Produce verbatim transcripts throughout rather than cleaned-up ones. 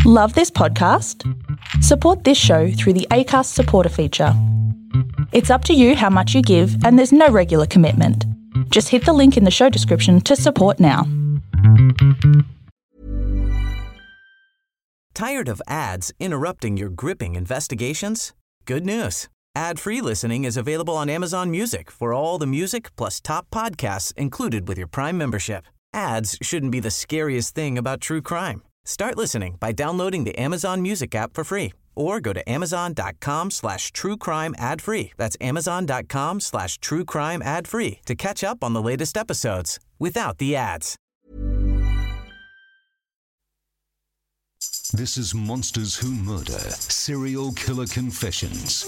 Love this podcast? Support this show through the Acast supporter feature. It's up to you how much you give, and there's no regular commitment. Just hit the link in the show description to support now. Tired of ads interrupting your gripping investigations? Good news. Ad-free listening is available on Amazon Music for all the music plus top podcasts included with your Prime membership. Ads shouldn't be the scariest thing about true crime. Start listening by downloading the Amazon Music app for free or go to amazon.com slash true crime ad free. That's amazon.com slash true crime ad free to catch up on the latest episodes without the ads. This is Monsters Who Murder, Serial Killer Confessions.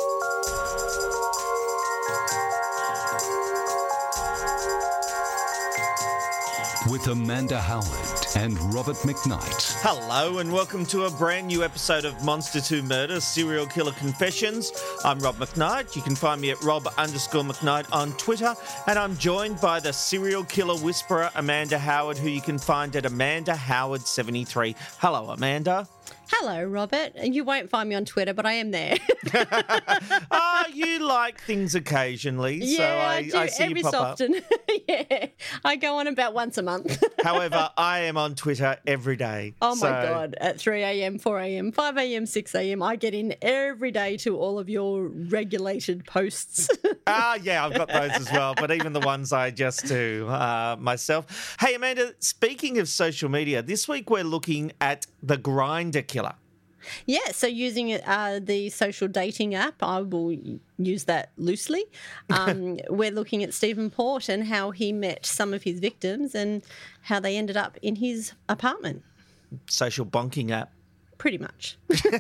With Amanda Howard and Robert McKnight. Hello and welcome to a brand new episode of Monsters Who Murder, Serial Killer Confessions. I'm Rob McKnight. You can find me at Rob underscore McKnight on Twitter. And I'm joined by the serial killer whisperer, Amanda Howard, who you can find at Amanda Howard seventy-three. Hello, Amanda. Hello, Robert. You won't find me on Twitter, but I am there. Oh, you like things occasionally, yeah, so I, I do I see every you pop so up. often. Yeah, I go on about once a month. However, I am on Twitter every day. Oh, so... my God. At three a.m, four a.m, five a.m, six a.m, I get in every day to all of your regulated posts. Ah, yeah, I've got those as well, but even the ones I just do uh, myself. Hey, Amanda, speaking of social media, this week we're looking at the Grindr killer. Yeah, so using uh, the social dating app, I will use that loosely. Um, we're looking at Stephen Port and how he met some of his victims and how they ended up in his apartment. Social bonking app. Pretty much.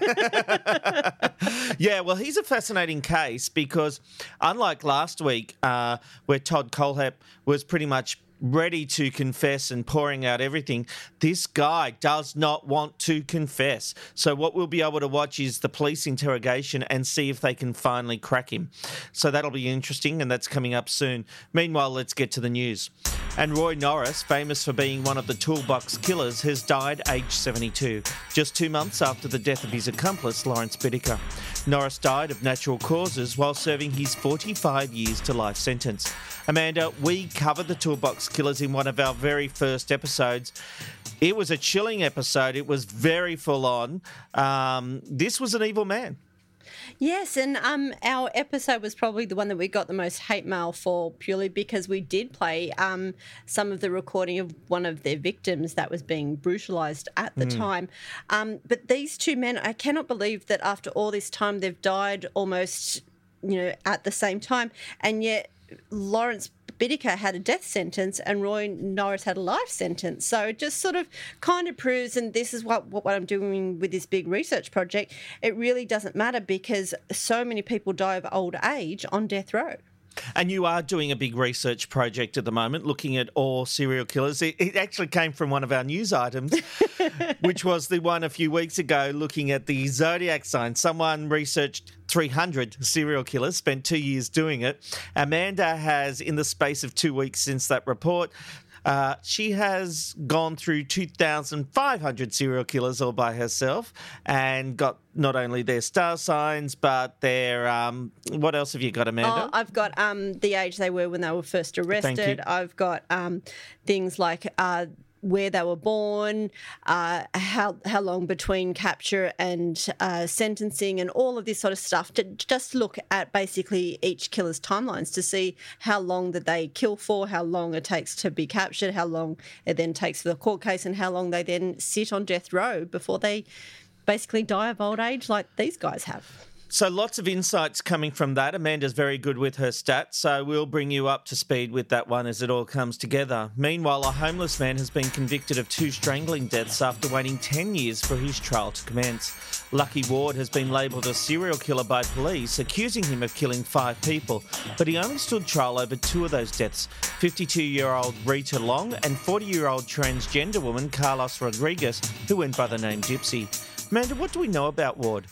Yeah, well, he's a fascinating case because unlike last week uh, where Todd Colehep was pretty much ready to confess and pouring out everything, this guy does not want to confess. So what we'll be able to watch is the police interrogation and see if they can finally crack him. So that'll be interesting, and that's coming up soon. Meanwhile, let's get to the news. And Roy Norris, famous for being one of the Toolbox killers, has died aged seventy-two, just two months after the death of his accomplice, Lawrence Bittaker. Norris died of natural causes while serving his forty-five years to life sentence. Amanda, we covered the Toolbox killers in one of our very first episodes. It was a chilling episode. It was very full on. Um, this was an evil man. Yes, and um, our episode was probably the one that we got the most hate mail for, purely because we did play um, some of the recording of one of their victims that was being brutalised at the mm. time. Um, but these two men, I cannot believe that after all this time they've died almost, you know, at the same time, and yet Lawrence Bittaker had a death sentence and Roy Norris had a life sentence. So it just sort of kind of proves, and this is what, what I'm doing with this big research project, it really doesn't matter because so many people die of old age on death row. And you are doing a big research project at the moment, looking at all serial killers. It, it actually came from one of our news items, which was the one a few weeks ago looking at the zodiac sign. Someone researched three hundred serial killers, spent two years doing it. Amanda has, in the space of two weeks since that report, Uh, she has gone through two thousand five hundred serial killers all by herself and got not only their star signs, but their, um, what else have you got, Amanda? Oh, I've got um, the age they were when they were first arrested. I've got um, things like uh, where they were born, uh, how how long between capture and uh, sentencing, and all of this sort of stuff, to just look at basically each killer's timelines to see how long that they kill for, how long it takes to be captured, how long it then takes for the court case, and how long they then sit on death row before they basically die of old age like these guys have. So lots of insights coming from that. Amanda's very good with her stats, so we'll bring you up to speed with that one as it all comes together. Meanwhile, a homeless man has been convicted of two strangling deaths after waiting ten years for his trial to commence. Lucky Ward has been labelled a serial killer by police, accusing him of killing five people, but he only stood trial over two of those deaths, fifty-two-year-old Rita Long and forty-year-old transgender woman Carlos Rodriguez, who went by the name Gypsy. Amanda, what do we know about Ward?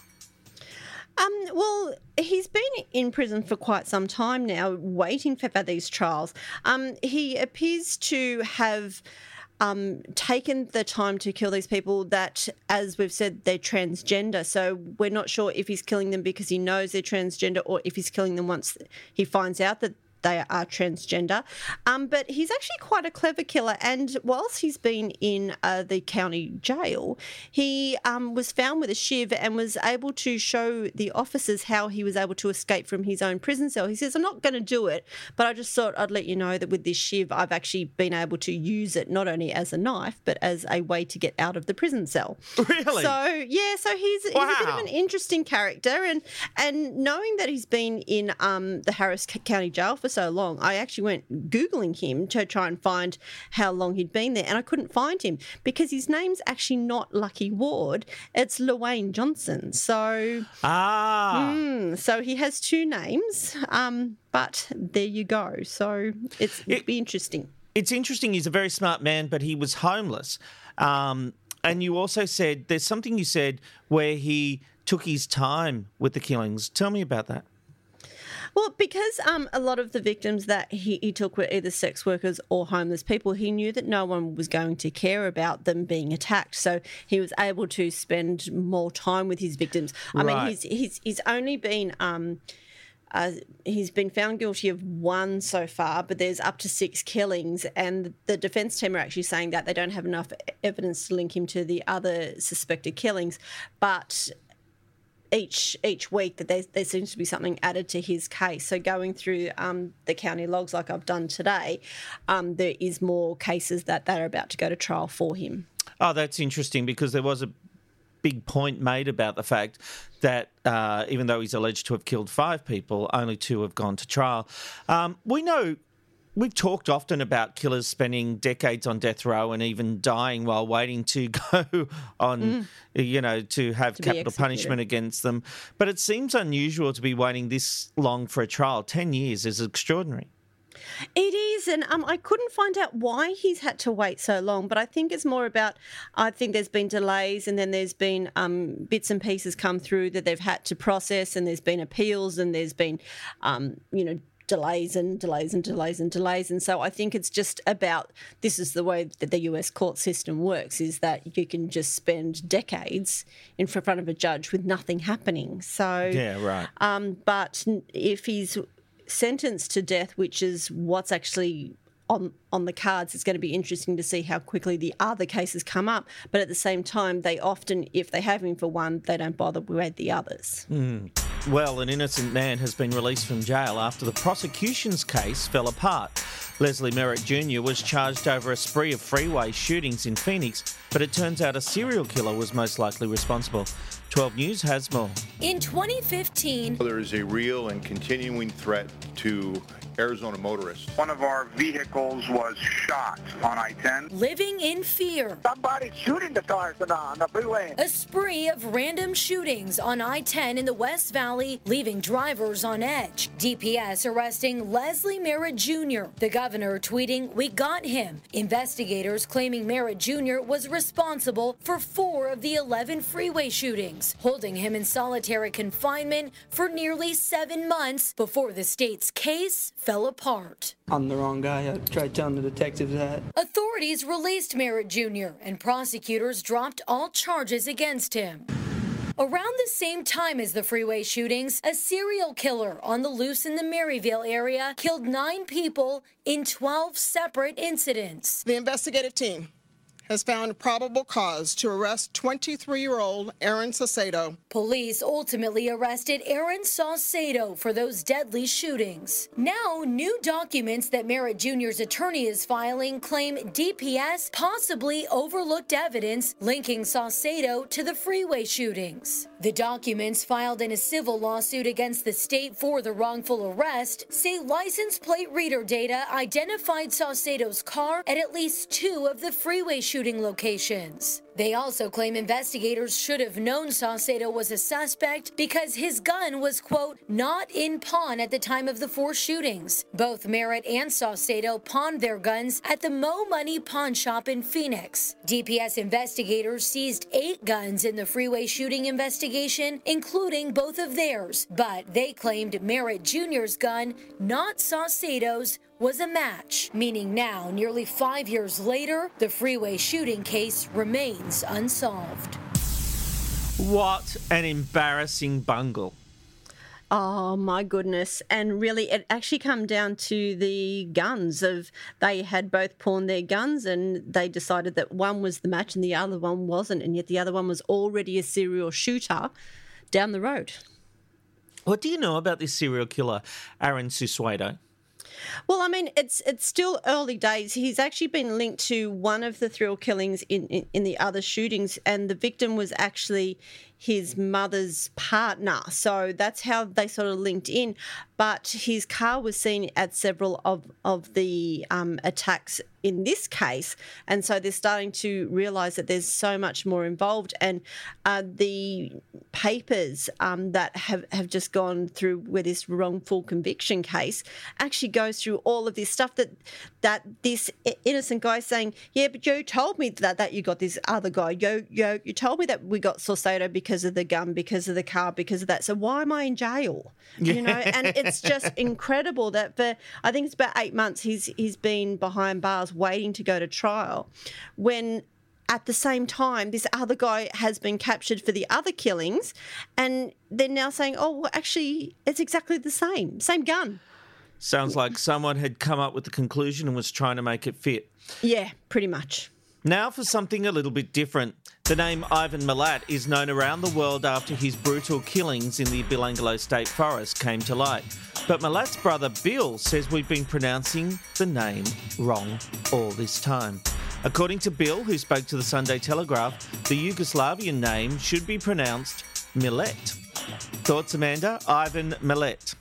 Um, well, he's been in prison for quite some time now, waiting for, for these trials. Um, he appears to have um, taken the time to kill these people that, as we've said, they're transgender. So we're not sure if he's killing them because he knows they're transgender or if he's killing them once he finds out that they are transgender. Um, but he's actually quite a clever killer. And whilst he's been in uh, the county jail, he um, was found with a shiv and was able to show the officers how he was able to escape from his own prison cell. He says, I'm not going to do it, but I just thought I'd let you know that with this shiv, I've actually been able to use it not only as a knife, but as a way to get out of the prison cell. Really? So, yeah, so he's, wow. he's a bit of an interesting character. And, and knowing that he's been in um, the Harris County Jail for so long, I actually went Googling him to try and find how long he'd been there, and I couldn't find him because his name's actually not Lucky Ward, it's Llewayne Johnson. So, ah, mm, so he has two names, um, but there you go. So it's, it, it'd be interesting. It's interesting. He's a very smart man, but he was homeless. Um, and you also said, there's something you said where he took his time with the killings. Tell me about that. Well, because um, a lot of the victims that he, he took were either sex workers or homeless people, he knew that no one was going to care about them being attacked. So he was able to spend more time with his victims. I Right. mean, he's he's he's only been um, uh, he's been found guilty of one so far, but there's up to six killings. And the defence team are actually saying that they don't have enough evidence to link him to the other suspected killings, but each each week that there, there seems to be something added to his case. So going through um, the county logs like I've done today, um, there is more cases that, that are about to go to trial for him. Oh, that's interesting because there was a big point made about the fact that uh, even though he's alleged to have killed five people, only two have gone to trial. Um, we know... We've talked often about killers spending decades on death row and even dying while waiting to go on, mm. you know, to have to capital punishment against them. But it seems unusual to be waiting this long for a trial. Ten years is extraordinary. It is, and um, I couldn't find out why he's had to wait so long, but I think it's more about, I think there's been delays and then there's been um, bits and pieces come through that they've had to process, and there's been appeals and there's been, um, you know, delays and delays and delays and delays. And so I think it's just about, this is the way that the U S court system works, is that you can just spend decades in front of a judge with nothing happening. So, yeah, right. Um, but if he's sentenced to death, which is what's actually on on the cards, it's going to be interesting to see how quickly the other cases come up. But at the same time, they often, if they have him for one, they don't bother with the others. Mm. Well, an innocent man has been released from jail after the prosecution's case fell apart. Leslie Merritt Junior was charged over a spree of freeway shootings in Phoenix, but it turns out a serial killer was most likely responsible. twelve News has more. In twenty fifteen, there is a real and continuing threat to Arizona motorists. One of our vehicles was shot on I ten. Living in fear. Somebody's shooting the cars on the freeway. A spree of random shootings on I ten in the West Valley, leaving drivers on edge. D P S arresting Leslie Merritt Junior The governor tweeting, "We got him." Investigators claiming Merritt Junior was responsible for four of the eleven freeway shootings, holding him in solitary confinement for nearly seven months before the state's case fell apart. I'm the wrong guy. I tried telling the detectives that. Authorities released Merritt Junior and prosecutors dropped all charges against him. Around the same time as the freeway shootings, a serial killer on the loose in the Maryville area killed nine people in twelve separate incidents. The investigative team has found probable cause to arrest twenty-three-year-old Aaron Saucedo. Police ultimately arrested Aaron Saucedo for those deadly shootings. Now, new documents that Merritt Junior's attorney is filing claim D P S possibly overlooked evidence linking Saucedo to the freeway shootings. The documents filed in a civil lawsuit against the state for the wrongful arrest say license plate reader data identified Saucedo's car at at least two of the freeway shooting locations. They also claim investigators should have known Saucedo was a suspect because his gun was, quote, not in pawn at the time of the four shootings. Both Merritt and Saucedo pawned their guns at the Mo Money pawn shop in Phoenix. D P S investigators seized eight guns in the freeway shooting investigation, including both of theirs, but they claimed Merritt Junior's gun, not Saucedo's, was a match, meaning now, nearly five years later, the freeway shooting case remains unsolved. What an embarrassing bungle. Oh my goodness. And really it actually come down to the guns of they had both pawned their guns and they decided that one was the match and the other one wasn't, and yet the other one was already a serial shooter down the road. What do you know about this serial killer, Aaron Susueto? Well, I mean, it's it's still early days. He's actually been linked to one of the thrill killings in, in, in the other shootings, and the victim was actually his mother's partner. So that's how they sort of linked in. But his car was seen at several of, of the um, attacks in this case. And so they're starting to realise that there's so much more involved. And uh, the papers um, that have, have just gone through with this wrongful conviction case actually goes through all of this stuff that that this innocent guy saying, yeah, but you told me that, that you got this other guy. You, you, you told me that we got Saucedo because of the gun, because of the car, because of that. So why am I in jail? Yeah. You know, and it's just incredible that for, I think it's about eight months he's he's been behind bars waiting to go to trial, when at the same time this other guy has been captured for the other killings, and they're now saying, oh, well, actually it's exactly the same, same gun. Sounds like someone had come up with the conclusion and was trying to make it fit. Yeah, pretty much. Now for something a little bit different. The name Ivan Milat is known around the world after his brutal killings in the Belangolo State Forest came to light. But Milat's brother Bill says we've been pronouncing the name wrong all this time. According to Bill, who spoke to the Sunday Telegraph, the Yugoslavian name should be pronounced Milet. Thoughts, Amanda? Ivan Milet.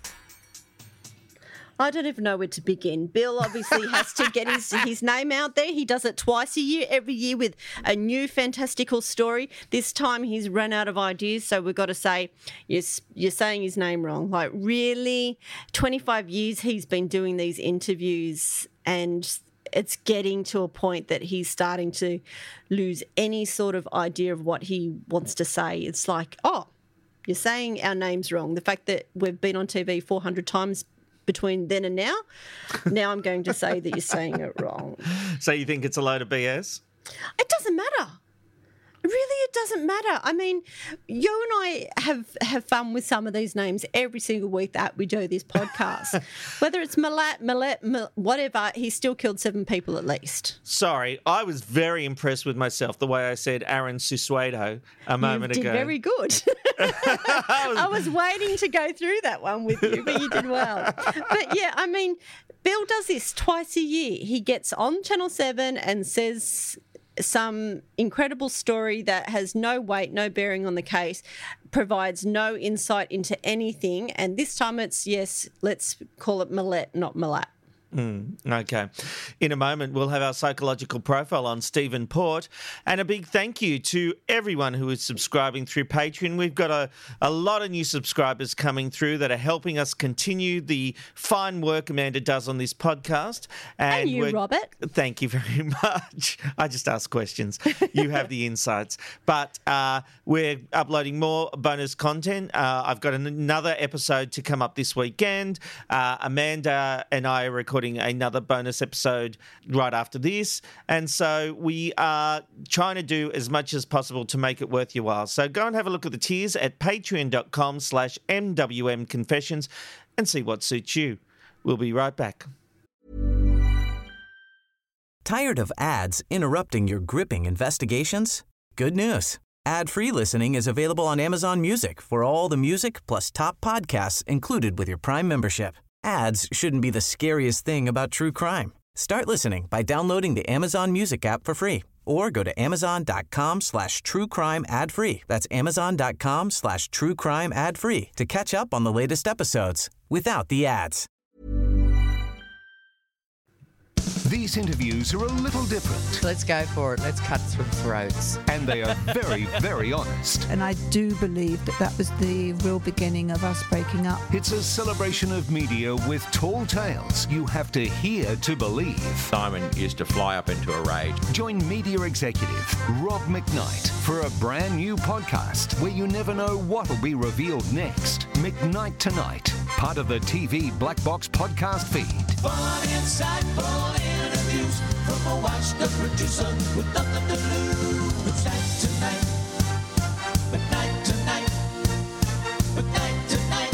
I don't even know where to begin. Bill obviously has to get his, his name out there. He does it twice a year, every year with a new fantastical story. This time he's run out of ideas, so we've got to say, you're, you're saying his name wrong. Like, really? twenty-five years he's been doing these interviews, and it's getting to a point that he's starting to lose any sort of idea of what he wants to say. It's like, oh, you're saying our name's wrong. The fact that we've been on T V four hundred times between then and now, now I'm going to say that you're saying it wrong. So you think it's a load of B S? It doesn't matter. Really, it doesn't matter. I mean, you and I have, have fun with some of these names every single week that we do this podcast. Whether it's Milat, Milet, Mil- whatever, he still killed seven people at least. Sorry, I was very impressed with myself the way I said Aaron Susueto a moment you did ago. Very good. I was waiting to go through that one with you, but you did well. But yeah, I mean, Bill does this twice a year. He gets on Channel seven and says some incredible story that has no weight, no bearing on the case, provides no insight into anything. And this time it's, yes, let's call it Milet, not Milat. Mm, okay. In a moment, we'll have our psychological profile on Stephen Port, and a big thank you to everyone who is subscribing through Patreon. We've got a, a lot of new subscribers coming through that are helping us continue the fine work Amanda does on this podcast. And, and you, we're, Robert. Thank you very much. I just ask questions. You have the insights. But uh, we're uploading more bonus content. Uh, I've got an, another episode to come up this weekend. Uh, Amanda and I are recording another bonus episode right after this, and so we are trying to do as much as possible to make it worth your while. So go and have a look at the tiers at patreon.com slash MWM Confessions and see what suits you. We'll be right back. Tired of ads interrupting your gripping investigations? Good news. Ad-free listening is available on Amazon Music for all the music plus top podcasts included with your Prime membership. Ads shouldn't be the scariest thing about true crime. Start listening by downloading the Amazon Music app for free or go to amazon.com slash true crime ad free. That's amazon.com slash true crime ad free to catch up on the latest episodes without the ads. These interviews are a little different. Let's go for it. Let's cut some throats. And they are very, very honest. And I do believe that that was the real beginning of us breaking up. It's a celebration of media with tall tales you have to hear to believe. Simon used to fly up into a rage. Join media executive Rob McKnight for a brand new podcast where you never know what'll be revealed next. McKnight Tonight, part of the T V Black Box podcast feed. Fun, insightful interviews from a washed-up producer with nothing to lose. It's night tonight, but night tonight, but night tonight.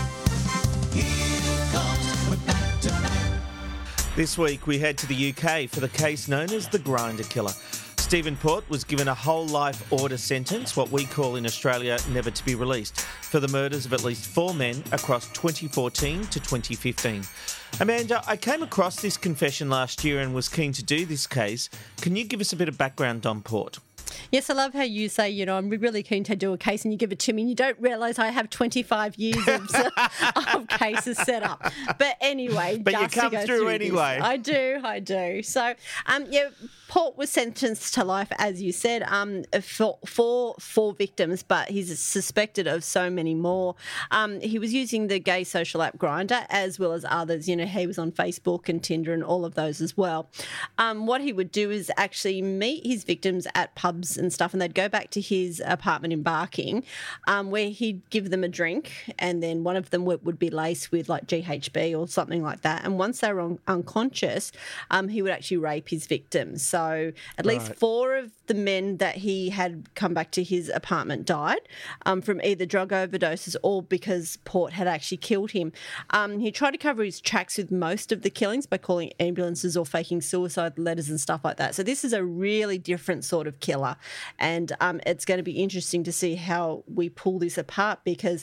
Here comes but night tonight. This week we head to the U K for the case known as the Grinder Killer. Stephen Port was given a whole life order sentence, what we call in Australia never to be released, for the murders of at least four men across twenty fourteen to twenty fifteen. Amanda, I came across this confession last year and was keen to do this case. Can you give us a bit of background on Port? Yes, I love how you say, you know, I'm really keen to do a case and you give it to me and you don't realise I have twenty-five years of, of cases set up. But anyway, but just you come to go through, through anyway. This. I do, I do. So, um, yeah, Port was sentenced to life, as you said, um, for, for four victims, but he's suspected of so many more. Um, he was using the gay social app Grindr as well as others. You know, he was on Facebook and Tinder and all of those as well. Um, what he would do is actually meet his victims at pubs and stuff, and they'd go back to his apartment in Barking, um, where he'd give them a drink, and then one of them would, would be laced with like G H B or something like that. And once they were un- unconscious, um, he would actually rape his victims. So at least Right. four of the men that he had come back to his apartment died um, from either drug overdoses or because Port had actually killed him. Um, he tried to cover his tracks with most of the killings by calling ambulances or faking suicide letters and stuff like that. So this is a really different sort of killer. And um, it's going to be interesting to see how we pull this apart, because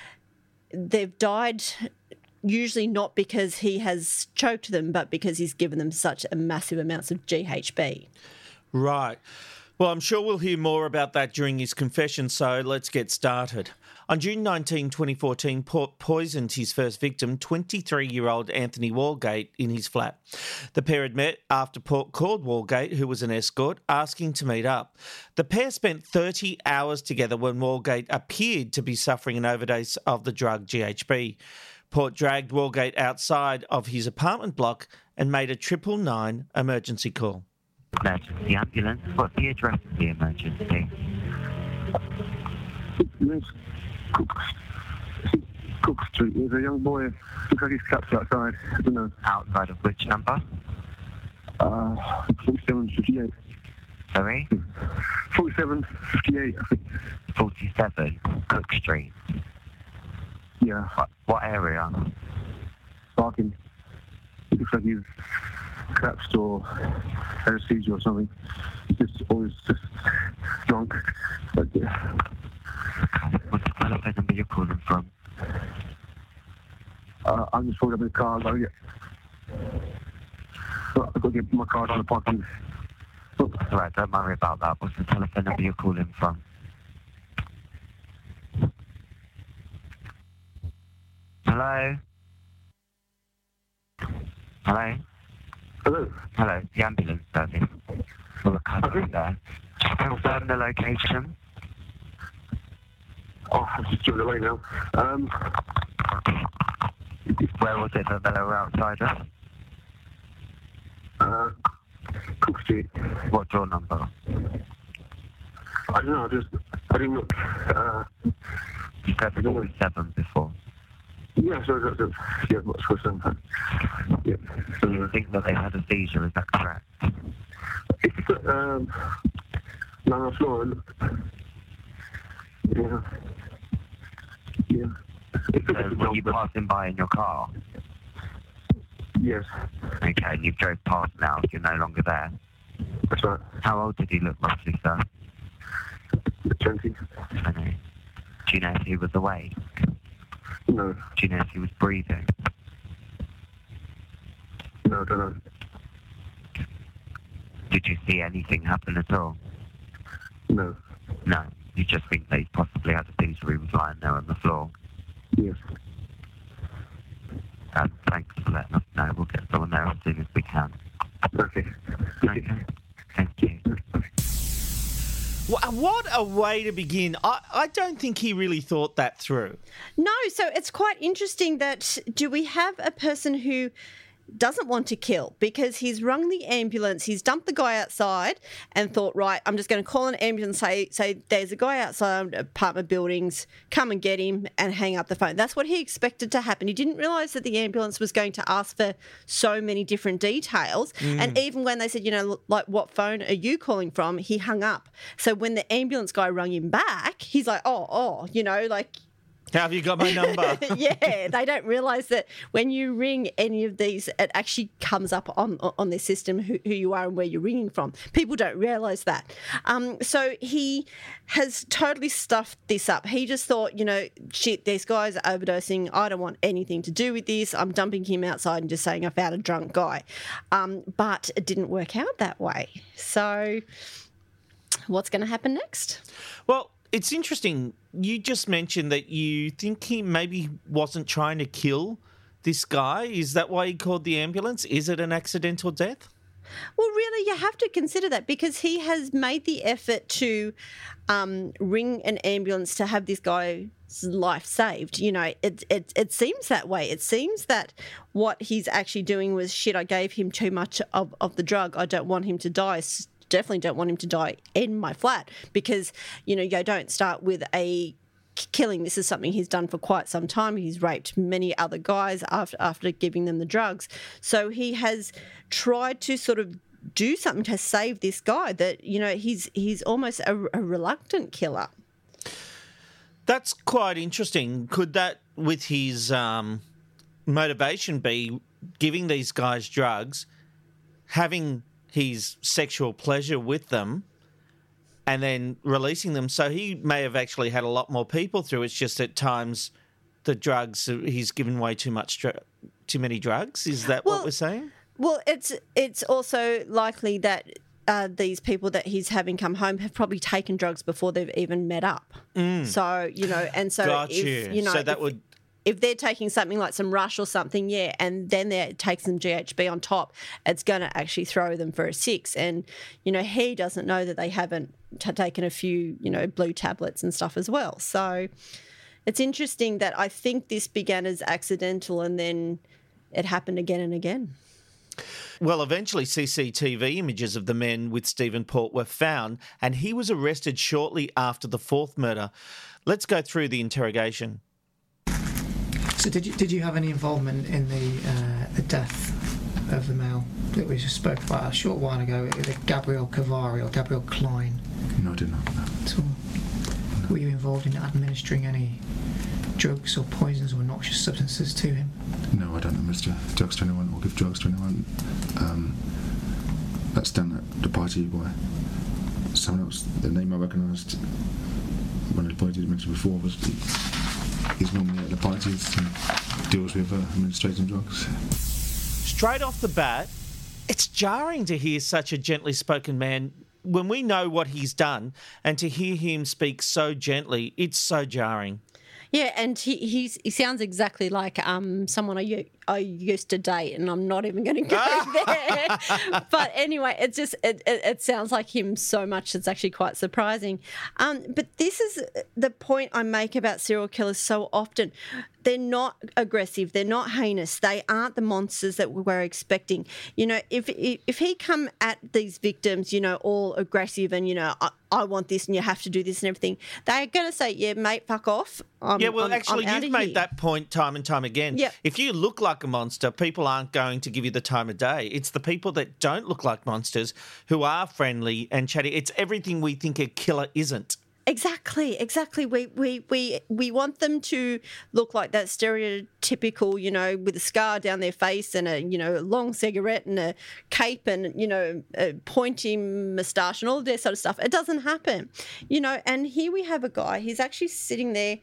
they've died usually not because he has choked them, but because he's given them such a massive amounts of G H B. Right. Well, I'm sure we'll hear more about that during his confession, so let's get started. On June nineteenth, twenty fourteen, Port poisoned his first victim, twenty-three-year-old Anthony Walgate, in his flat. The pair had met after Port called Walgate, who was an escort, asking to meet up. The pair spent thirty hours together when Walgate appeared to be suffering an overdose of the drug G H B. Port dragged Walgate outside of his apartment block and made a triple nine emergency call. Emergency ambulance. What's the address of the emergency? Cook, Cook Street. There's a young boy. Looks like he's trapped outside. I don't know. Outside of which number? Uh, forty-seven fifty-eight. Sorry? forty-seven fifty-eight, I think. forty-seven Cook Street. Yeah. What, what area? Barking. It looks like he's collapsed or had a seizure or something. He's just always just drunk. But, yeah. What's the telephone number you're calling from? Uh, I'm just holding up in the car. I've got to get, I've got to get my car on the parking. Oh. All right, don't worry about that. What's the telephone number you're calling from? Hello? Hello? Hello? Hello, the ambulance service. Well, the customer there. Just confirm the location. Oh, I'm just driven away now. Um, Where was it that they were outside of? Uh, Cook Street. What door number? I don't know, I just, I didn't look. Uh, You said forty-seven before. Yeah, so that's, that's yeah, what's for some time. Yeah. So you think that they had a seizure, is that correct? It's, um, no, no, floor. Yeah. Yeah. So were you passing by in your car? Yes. Okay, and you've drove past now, you're no longer there? That's right. How old did he look roughly, sir? twenty. twenty. Do you know if he was awake? No. Do you know if he was breathing? No, I don't know. Did you see anything happen at all? No. No. You just think that he possibly had a seizure, he was lying there on the floor? Yes. Um, thanks for letting us know. We'll get someone there as soon as we can. Okay. Okay. Thank you. What a way to begin. I, I don't think he really thought that through. No, so it's quite interesting that do we have a person who doesn't want to kill because he's rung the ambulance. He's dumped the guy outside and thought, right, I'm just going to call an ambulance, say, say there's a guy outside apartment buildings, come and get him, and hang up the phone. That's what he expected to happen. He didn't realise that the ambulance was going to ask for so many different details. Mm. And even when they said, you know, like, what phone are you calling from? He hung up. So when the ambulance guy rung him back, he's like, oh, oh, you know, like, how have you got my number? Yeah, they don't realise that when you ring any of these, it actually comes up on on their system who, who you are and where you're ringing from. People don't realise that. Um, so he has totally stuffed this up. He just thought, you know, shit, these guys are overdosing. I don't want anything to do with this. I'm dumping him outside and just saying I found a drunk guy. Um, but it didn't work out that way. So what's going to happen next? Well, it's interesting. You just mentioned that you think he maybe wasn't trying to kill this guy. Is that why he called the ambulance? Is it an accidental death? Well, really, you have to consider that because he has made the effort to um, ring an ambulance to have this guy's life saved. You know, it, it it seems that way. It seems that what he's actually doing was, shit, I gave him too much of, of the drug. I don't want him to die. Definitely don't want him to die in my flat because, you know, you don't start with a killing. This is something he's done for quite some time. He's raped many other guys after after giving them the drugs. So he has tried to sort of do something to save this guy that, you know, he's he's almost a, a reluctant killer. That's quite interesting. Could that, with his um, motivation, be giving these guys drugs, having his sexual pleasure with them, and then releasing them? So he may have actually had a lot more people through. It's just at times the drugs, he's given way too much, dr- too many drugs. Is that well, what we're saying? Well, it's it's also likely that uh, these people that he's having come home have probably taken drugs before they've even met up. Mm. So, you know, and so Got if, you. you know, so that if, would... if they're taking something like some Rush or something, yeah, and then they take some G H B on top, it's going to actually throw them for a six. And, you know, he doesn't know that they haven't t- taken a few, you know, blue tablets and stuff as well. So it's interesting that I think this began as accidental and then it happened again and again. Well, eventually C C T V images of the men with Stephen Port were found and he was arrested shortly after the fourth murder. Let's go through the interrogation. So did you did you have any involvement in the uh, the death of the male that we just spoke about a short while ago, the Gabriel Cavari or Gabriel Klein? No, I did not. No. At all. No. Were you involved in administering any drugs or poisons or noxious substances to him? No, I don't administer drugs to anyone or give drugs to anyone. Um, that's done at the party by someone else. The name I recognised, one of the boys you mentioned before, was the, he's normally at the parties and deals with uh, administrating drugs. Straight off the bat, it's jarring to hear such a gently spoken man when we know what he's done, and to hear him speak so gently, it's so jarring. Yeah, and he he's, he sounds exactly like um someone I, u- I used to date, and I'm not even going to go there. But anyway, it just it, it, it sounds like him so much. It's actually quite surprising. Um, but this is the point I make about serial killers so often. They're not aggressive. They're not heinous. They aren't the monsters that we were expecting. You know, if if he come at these victims, you know, all aggressive and, you know, I, I want this and you have to do this and everything, they're going to say, yeah, mate, fuck off. I'm, yeah, well, I'm, actually, I'm you've made here. that point time and time again. Yep. If you look like a monster, people aren't going to give you the time of day. It's the people that don't look like monsters who are friendly and chatty. It's everything we think a killer isn't. Exactly, exactly. We we we we want them to look like that stereotypical, you know, with a scar down their face and a, you know, long cigarette and a cape and, you know, a pointy moustache and all that sort of stuff. It doesn't happen, you know. And here we have a guy. He's actually sitting there,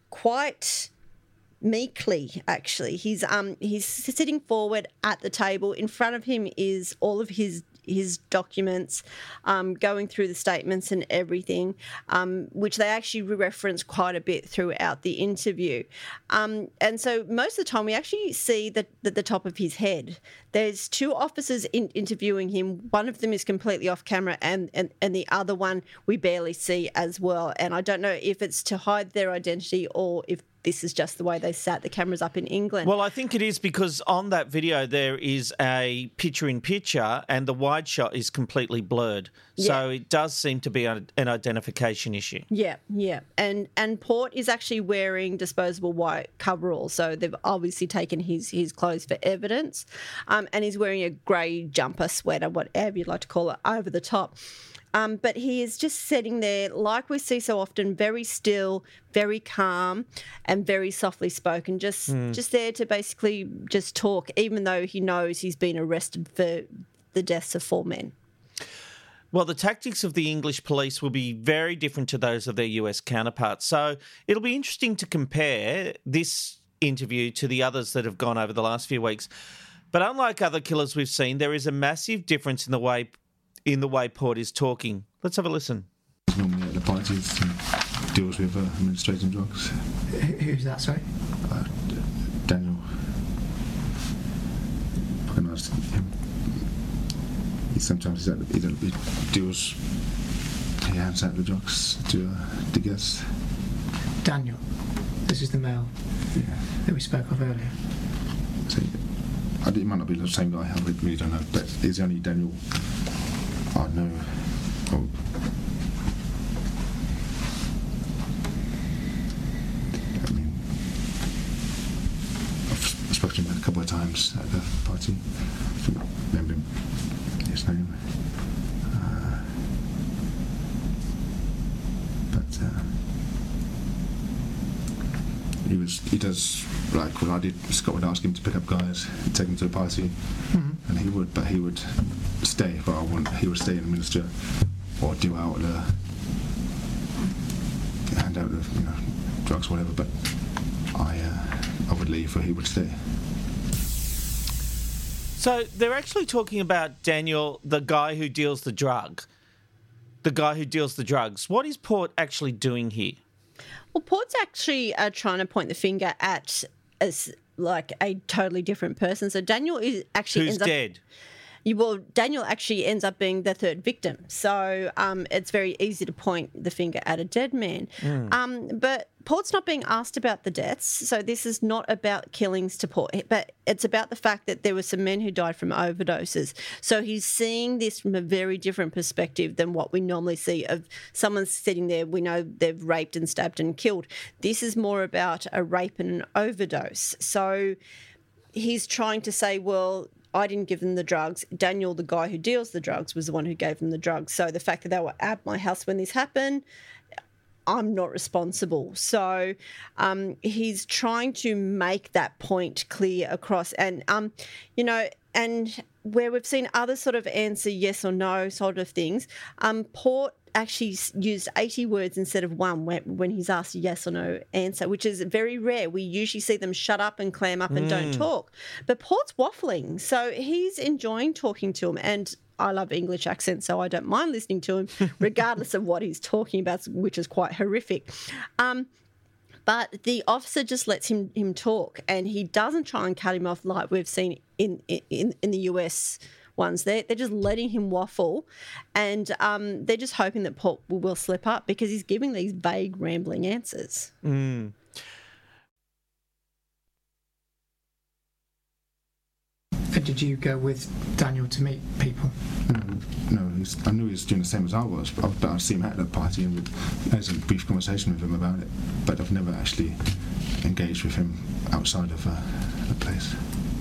quite meekly. Actually, he's um he's sitting forward at the table. In front of him is all of his. his documents, um, going through the statements and everything, um, which they actually reference quite a bit throughout the interview. Um, and so most of the time we actually see the, the, the top of his head. There's two officers in, interviewing him. One of them is completely off camera and, and, and the other one we barely see as well. And I don't know if it's to hide their identity or if this is just the way they sat the cameras up in England. Well, I think it is because on that video there is a picture-in-picture and the wide shot is completely blurred. So Yeah. it does seem to be a, an identification issue. Yeah, yeah. And and Port is actually wearing disposable white coveralls, so they've obviously taken his, his clothes for evidence. Um, and he's wearing a grey jumper, sweater, whatever you'd like to call it, over the top. Um, but he is just sitting there, like we see so often, very still, very calm, and very softly spoken, just Mm. just there to basically just talk, even though he knows he's been arrested for the deaths of four men. Well, the tactics of the English police will be very different to those of their U S counterparts. So it'll be interesting to compare this interview to the others that have gone over the last few weeks. But unlike other killers we've seen, there is a massive difference in the way in the way Port is talking. Let's have a listen. Normally at the parties and deals with uh, administrating drugs. Who- Who's that, sorry? Uh, D- Daniel. I can ask him. He sometimes he's at, he don't- he deals. He hands out the drugs to uh, the guests. Daniel. This is the male Yeah. that we spoke of earlier. So, I, it might not be the same guy. I really don't know. But is the only Daniel I know. Oh. I mean, I've spoken to him a couple of times at the party. I don't remember him, his name. Uh, but uh, he was. He does like when I did. Scott would ask him to pick up guys, and take them to a party, Mhm. and he would. But he would stay. But I want. He would stay in the minister, or do out the hand out the you know drugs, or whatever. But I uh, I would leave, or he would stay. So they're actually talking about Daniel, the guy who deals the drug. The guy who deals the drugs. What is Port actually doing here? Well, Port's actually uh, trying to point the finger at as like a totally different person. So Daniel is actually Who's ends up, dead? You, well, Daniel actually ends up being the third victim. So um, it's very easy to point the finger at a dead man. Mm. Um, but Port's not being asked about the deaths. So this is not about killings to Port, but it's about the fact that there were some men who died from overdoses. So he's seeing this from a very different perspective than what we normally see of someone sitting there, we know they've raped and stabbed and killed. This is more about a rape and an overdose. So he's trying to say, well, I didn't give them the drugs. Daniel, the guy who deals the drugs, was the one who gave them the drugs. So the fact that they were at my house when this happened, I'm not responsible. So um, he's trying to make that point clear across. And, um, you know, and where we've seen other sort of answer yes or no sort of things, um, Port actually s- used eighty words instead of one when, when he's asked a yes or no answer, which is very rare. We usually see them shut up and clam up and don't Mm. talk. But Port's waffling, so he's enjoying talking to him. And I love English accents, so I don't mind listening to him, regardless of what he's talking about, which is quite horrific. Um, but the officer just lets him him talk, and he doesn't try and cut him off like we've seen in in, in the U S ones. They're, they're just letting him waffle, and um, they're just hoping that Port will, will slip up because he's giving these vague, rambling answers. Mm. And did you go with Daniel to meet people? No, no he's, I knew he was doing the same as I was, but I'd seen him at the party and we'd had a brief conversation with him about it, but I've never actually engaged with him outside of uh, the place.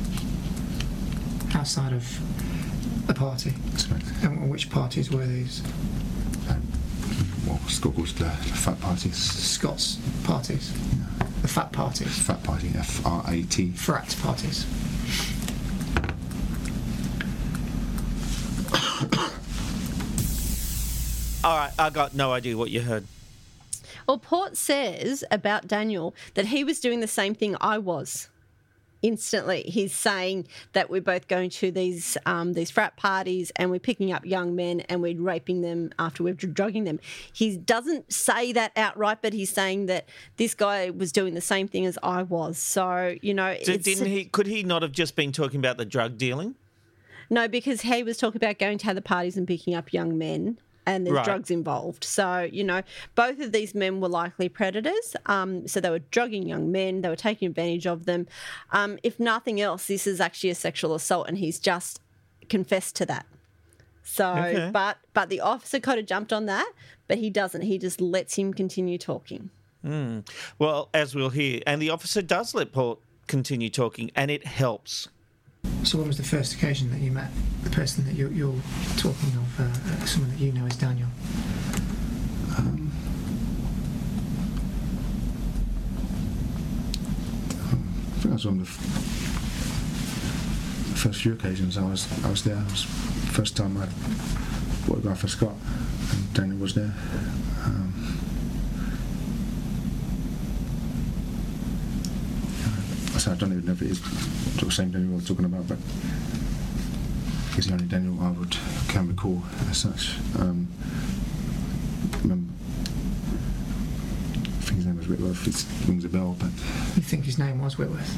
Outside of a party? That's right. And which parties were these? Well, Scott calls the, the fat parties. Scott's parties? The fat parties? Fat party, F R A T. Frat parties. All right, I got no idea what you heard. Well, Port says about Daniel that he was doing the same thing I was. Instantly, he's saying that we're both going to these um, these frat parties and we're picking up young men and we're raping them after we're drugging them. He doesn't say that outright, but he's saying that this guy was doing the same thing as I was. So, you know, Did, it's, didn't he? Could he not have just been talking about the drug dealing? No, because he was talking about going to other parties and picking up young men. and there's Right. drugs involved. So, you know, both of these men were likely predators. Um, so they were drugging young men. They were taking advantage of them. Um, if nothing else, this is actually a sexual assault, and he's just confessed to that. So, Okay. but but the officer kind of jumped on that, but he doesn't. He just lets him continue talking. Mm. Well, as we'll hear, and the officer does let Port continue talking, and it helps. So when was the first occasion that you met the person that you're, you're talking of, uh, uh, someone that you know as Daniel? Um, I think I was on the, f- the first few occasions I was I was there. It was the first time I photographed for Scott, and Daniel was there. Um, I said I don't even know if it is the same Daniel we're talking about, but he's the only Daniel I would can recall as such. Um, remember, I think his name was Whitworth. It rings a bell, but You think his name was Whitworth?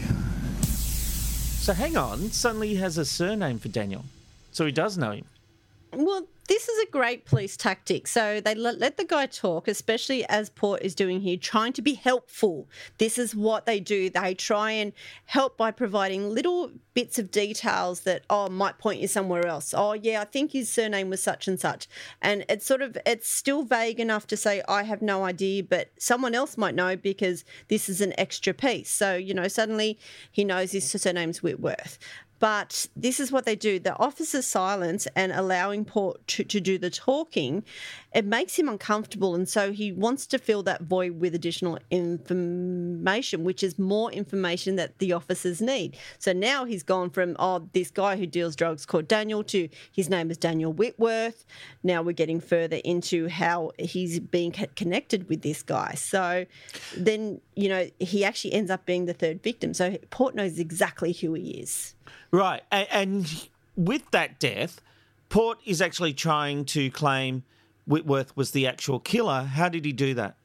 So hang on, suddenly he has a surname for Daniel. So he does know him. Well, this is a great police tactic. So they let, let the guy talk, especially as Port is doing here, trying to be helpful. This is what they do. They try and help by providing little bits of details that, oh, might point you somewhere else. Oh, yeah, I think his surname was such and such. And it's sort of, it's still vague enough to say, I have no idea, but someone else might know because this is an extra piece. So, you know, suddenly he knows his surname's Whitworth. But this is what they do. The officer's silence and allowing Port to, to do the talking, it makes him uncomfortable. And so he wants to fill that void with additional information, which is more information that the officers need. So now he's gone from, oh, this guy who deals drugs called Daniel, to his name is Daniel Whitworth. Now we're getting further into how he's being connected with this guy. So then, you know, he actually ends up being the third victim. So Port knows exactly who he is. Right, and, and with that death, Port is actually trying to claim Whitworth was the actual killer. How did he do that?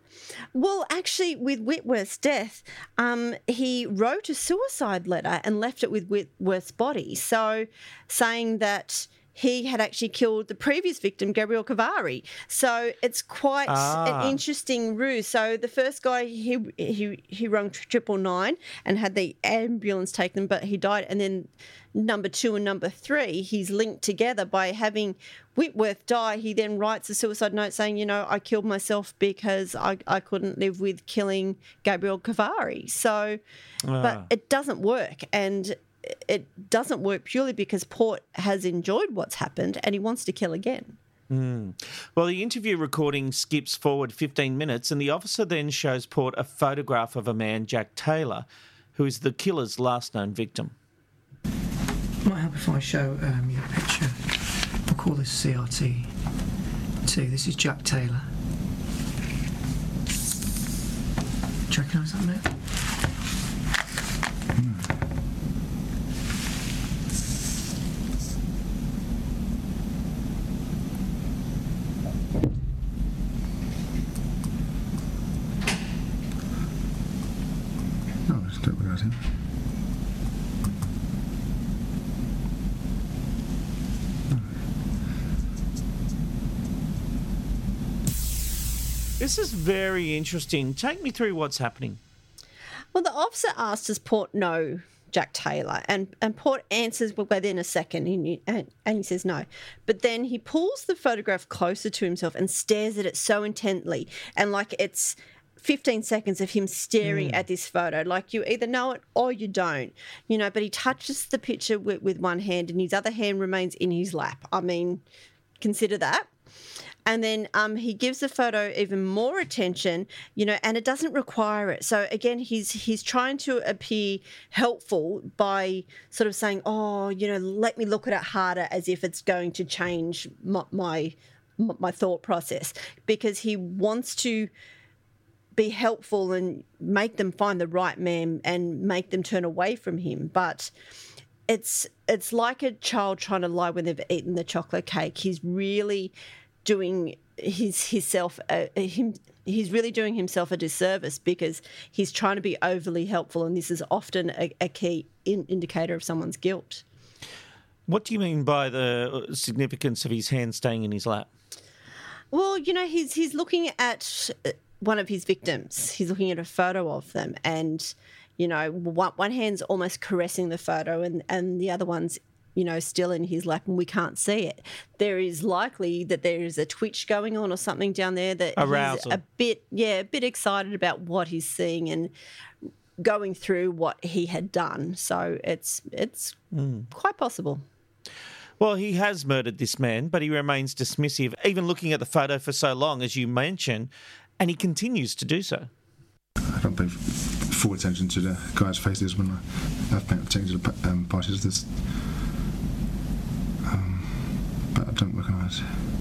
Well, actually, with Whitworth's death, um, he wrote a suicide letter and left it with Whitworth's body, so saying that he had actually killed the previous victim, Gabriel Cavari. So it's quite Ah. an interesting ruse. So the first guy, he he he rung triple nine and had the ambulance take them, but he died. And then number two and number three, he's linked together by having Whitworth die. He then writes a suicide note saying, you know, I killed myself because I, I couldn't live with killing Gabriel Cavari. So, Ah. but it doesn't work. And it doesn't work purely because Port has enjoyed what's happened and he wants to kill again. Mm. Well, the interview recording skips forward fifteen minutes, and the officer then shows Port a photograph of a man, Jack Taylor, who is the killer's last known victim. Might help if I show um, you a picture. I'll call this C R T two. This is Jack Taylor. Do you recognise that man? no, I just don't recognise him. This is very interesting. Take me through what's happening. Well, the officer asked, does Port know Jack Taylor? And and Port answers within a second, and, and, and he says no. But then he pulls the photograph closer to himself and stares at it so intently, and like it's fifteen seconds of him staring Mm. at this photo. Like you either know it or you don't, you know, but he touches the picture with, with one hand and his other hand remains in his lap. I mean, consider that. And then um, he gives the photo even more attention, you know, and it doesn't require it. So again, he's he's trying to appear helpful by sort of saying, "Oh, you know, let me look at it harder," as if it's going to change my my, my thought process, because he wants to be helpful and make them find the right man and make them turn away from him, but. It's it's like a child trying to lie when they've eaten the chocolate cake. He's really doing his himself uh, him he's really doing himself a disservice because he's trying to be overly helpful, and this is often a, a key in, indicator of someone's guilt. What do you mean by the significance of his hand staying in his lap? Well, you know, he's he's looking at one of his victims. He's looking at a photo of them, and you know, one, one hand's almost caressing the photo, and and the other one's, you know, still in his lap, and we can't see it. There is likely that there is a twitch going on or something down there that Arousal. he's a bit, yeah, a bit excited about what he's seeing and going through what he had done. So it's it's Mm. quite possible. Well, he has murdered this man, but he remains dismissive, even looking at the photo for so long, as you mentioned, and he continues to do so. I don't pay f- full attention to the guy's faces when I, I've paid attention to the um, parties. This, um, but I don't recognise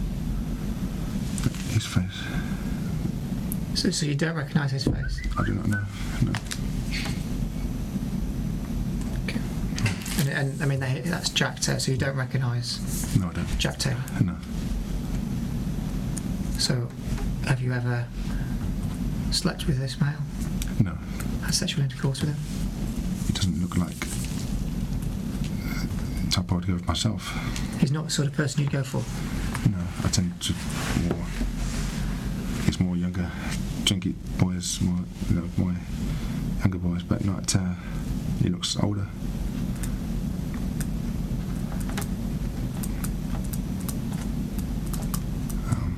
his face. So, so you don't recognise his face? I do not know. No. Okay. And, and I mean, they, that's Jack Taylor, so you don't recognise No, I don't. Jack Taylor? No. So, have you ever slept with this male? No. Had sexual intercourse with him? He doesn't look like the type I would go with myself. He's not the sort of person you'd go for? No, I tend to more. He's more younger, junky boys, more, you know, more younger boys, but not. Uh, he looks older. Um,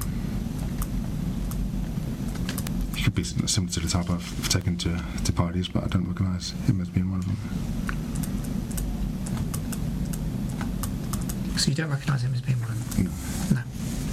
he could be similar to the type I've taken to to parties, but I don't recognise him as being one of them. So you don't recognise him as being one of them? No. No.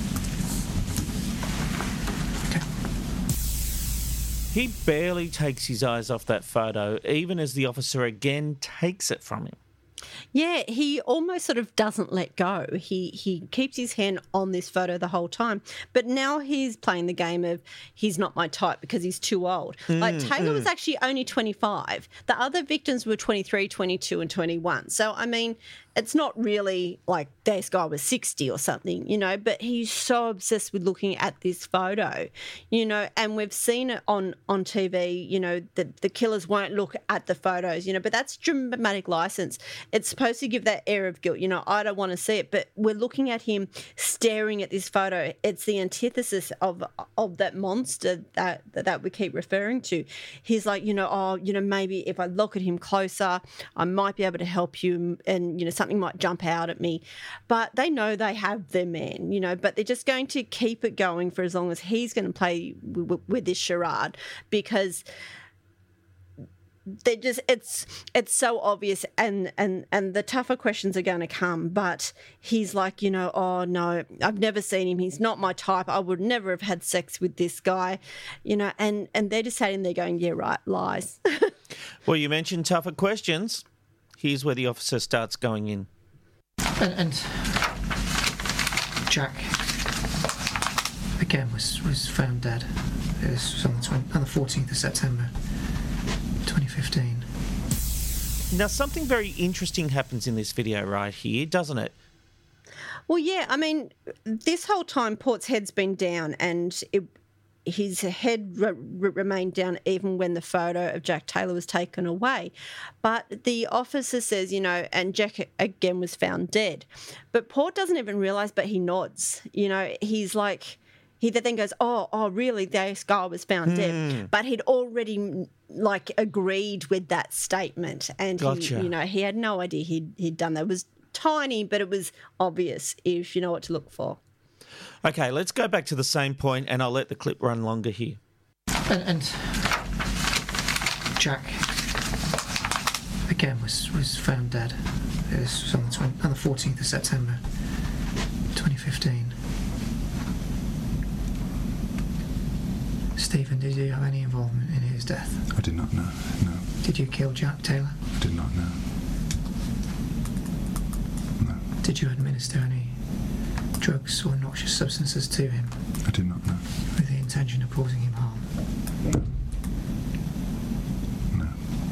He barely takes his eyes off that photo, even as the officer again takes it from him. Yeah, he almost sort of doesn't let go. He he keeps his hand on this photo the whole time. But now he's playing the game of he's not my type because he's too old. Mm, like Taylor mm. was actually only twenty-five. The other victims were twenty-three, twenty-two and twenty-one. So, I mean, it's not really like this guy was sixty or something, you know, but he's so obsessed with looking at this photo, you know, and we've seen it on, on T V, you know, that the killers won't look at the photos, you know, but that's dramatic license. It's supposed to give that air of guilt, you know, I don't want to see it, but we're looking at him staring at this photo. It's the antithesis of of that monster that, that, that we keep referring to. He's like, you know, oh, you know, maybe if I look at him closer, I might be able to help you and, you know, something might jump out at me. But they know they have their man, you know, but they're just going to keep it going for as long as he's going to play w- w- with this charade, because they just it's it's so obvious, and and and the tougher questions are going to come. But he's like, you know, oh no, I've never seen him, he's not my type, I would never have had sex with this guy, you know, and and they're just sitting there going, yeah, right, lies. Well, you mentioned tougher questions. Here's where the officer starts going in. And, and Jack, again, was, was found dead. It was on the, twenty, on the fourteenth of September, twenty fifteen. Now, something very interesting happens in this video right here, doesn't it? Well, yeah, I mean, this whole time Port's head's been down, and it, his head re- re- remained down even when the photo of Jack Taylor was taken away. But the officer says, you know, and Jack again was found dead. But Port doesn't even realise, but he nods. You know, he's like, he then goes, oh, oh, really, this guy was found Hmm. dead. But he'd already, like, agreed with that statement. And, Gotcha. he, you know, he had no idea he'd, he'd done that. It was tiny, but it was obvious if you know what to look for. Okay, let's go back to the same point, and I'll let the clip run longer here. And, and Jack, again, was, was found dead. It was on the, twenty, on the fourteenth of September, twenty fifteen. Stephen, did you have any involvement in his death? I did not know, no. Did you kill Jack Taylor? I did not know. No. Did you administer any drugs or noxious substances to him? I did not know. With the intention of causing him harm? No. No.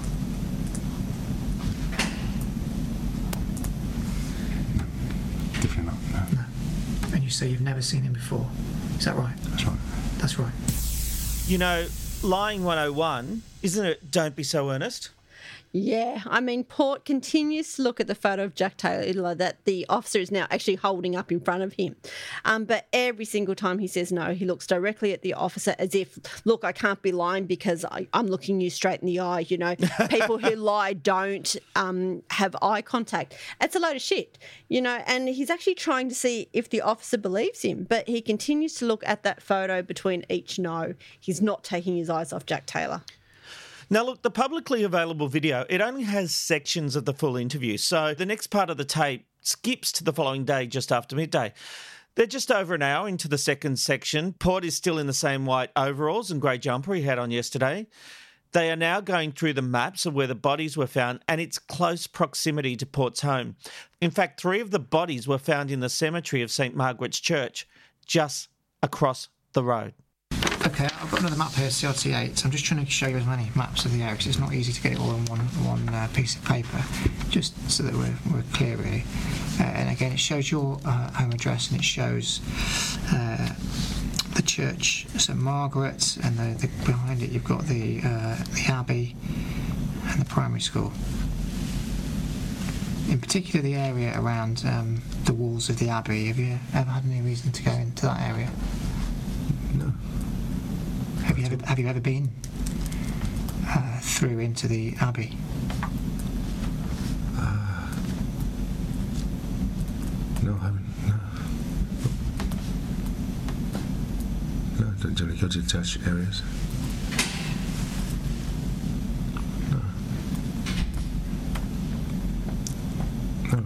No. Definitely not, no. No. And you say you've never seen him before. Is that right? That's right. That's right. You know, Lying one oh one, isn't it Don't Be So Earnest? Yeah, I mean, Port continues to look at the photo of Jack Taylor that the officer is now actually holding up in front of him. Um, but every single time he says no, he looks directly at the officer as if, look, I can't be lying because I, I'm looking you straight in the eye. You know, people who lie don't um, have eye contact. It's a load of shit, you know, and he's actually trying to see if the officer believes him. But he continues to look at that photo between each no. He's not taking his eyes off Jack Taylor. Now, look, the publicly available video, it only has sections of the full interview. So the next part of the tape skips to the following day just after midday. They're just over an hour into the second section. Port is still in the same white overalls and grey jumper he had on yesterday. They are now going through the maps of where the bodies were found and its close proximity to Port's home. In fact, three of the bodies were found in the cemetery of Saint Margaret's Church, just across the road. Okay, I've got another map here, C R T eight. So I'm just trying to show you as many maps of the area because it's not easy to get it all on one one uh, piece of paper, just so that we're, we're clear, really. Uh, and again, it shows your uh, home address and it shows uh, the church, Saint Margaret's, and the, the, behind it you've got the uh, the abbey and the primary school. In particular, the area around um, the walls of the abbey. Have you ever had any reason to go into that area? No. Have you ever have you ever been uh, through into the abbey? Uh, no, I haven't. No. No, I don't generally go to the church areas. No. No.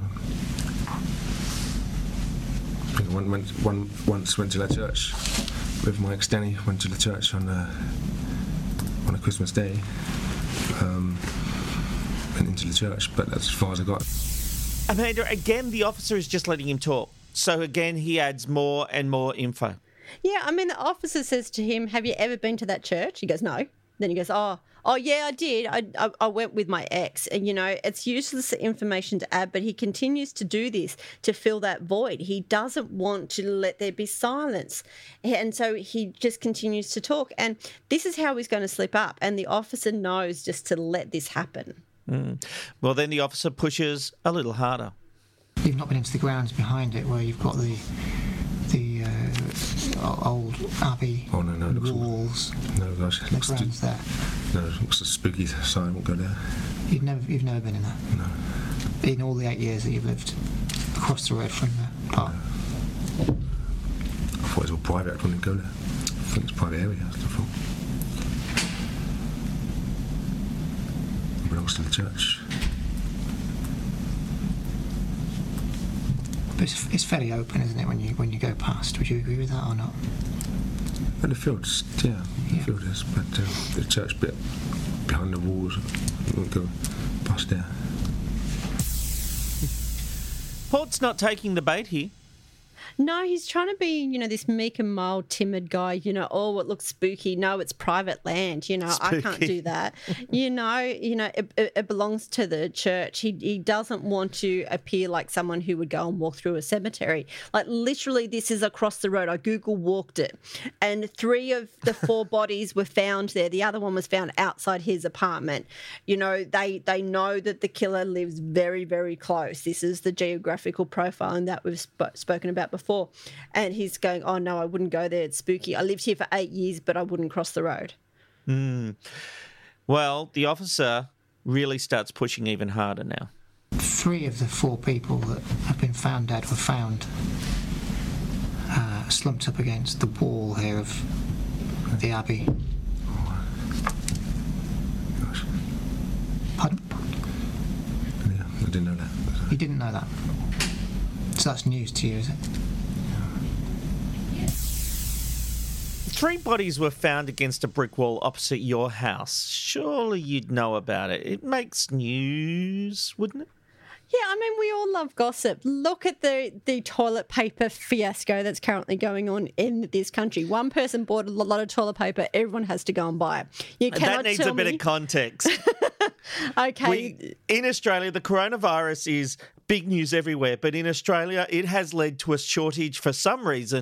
I think I went, went, one, once went to that church. With my ex-Danny, went to the church on a, on a Christmas day, um, went into the church, but that's as far as I got. Amanda, again, the officer is just letting him talk. So again, he adds more and more info. Yeah, I mean, the officer says to him, have you ever been to that church? He goes, no. Then he goes, oh, oh yeah, I did. I, I, I went with my ex. And, you know, it's useless information to add, but he continues to do this to fill that void. He doesn't want to let there be silence. And so he just continues to talk. And this is how he's going to slip up. And the officer knows just to let this happen. Mm. Well, then the officer pushes a little harder. You've not been into the grounds behind it where you've got the the uh, old abbey oh, no, no, it looks walls. No, gosh, it the looks grounds too, there. No, it looks spooky, so I won't go there. You've never, you've never been in there. No. In all the eight years that you've lived across the road from the park. No. I thought it was all private. I wouldn't go there. I think it's a private area. That's the thought. It belongs to the church. It's, it's fairly open, isn't it, when you when you go past? Would you agree with that or not? Well, the field's, yeah, the yeah. field is, but uh, the church bit behind the walls, we won't go past there. Port's not taking the bait here. No, he's trying to be, you know, this meek and mild, timid guy, you know, oh, it looks spooky. No, it's private land, you know, spooky. I can't do that. you know, you know, it, it, it belongs to the church. He he doesn't want to appear like someone who would go and walk through a cemetery. Like, literally, this is across the road. I Google walked it, and three of the four bodies were found there. The other one was found outside his apartment. You know, they, they know that the killer lives very, very close. This is the geographical profiling that we've sp- spoken about before. Before. And he's going, oh, no, I wouldn't go there. It's spooky. I lived here for eight years, but I wouldn't cross the road. Mm. Well, the officer really starts pushing even harder now. Three of the four people that have been found dead were found uh, slumped up against the wall here of the abbey. Gosh. Pardon? Yeah, I didn't know that. You didn't know that? So that's news to you, is it? Three bodies were found against a brick wall opposite your house. Surely you'd know about it. It makes news, wouldn't it? Yeah, I mean, we all love gossip. Look at the, the toilet paper fiasco that's currently going on in this country. One person bought a lot of toilet paper. Everyone has to go and buy it. You cannot that needs tell a bit me... of context. Okay. We, in Australia, the coronavirus is big news everywhere, but in Australia, it has led to a shortage for some reason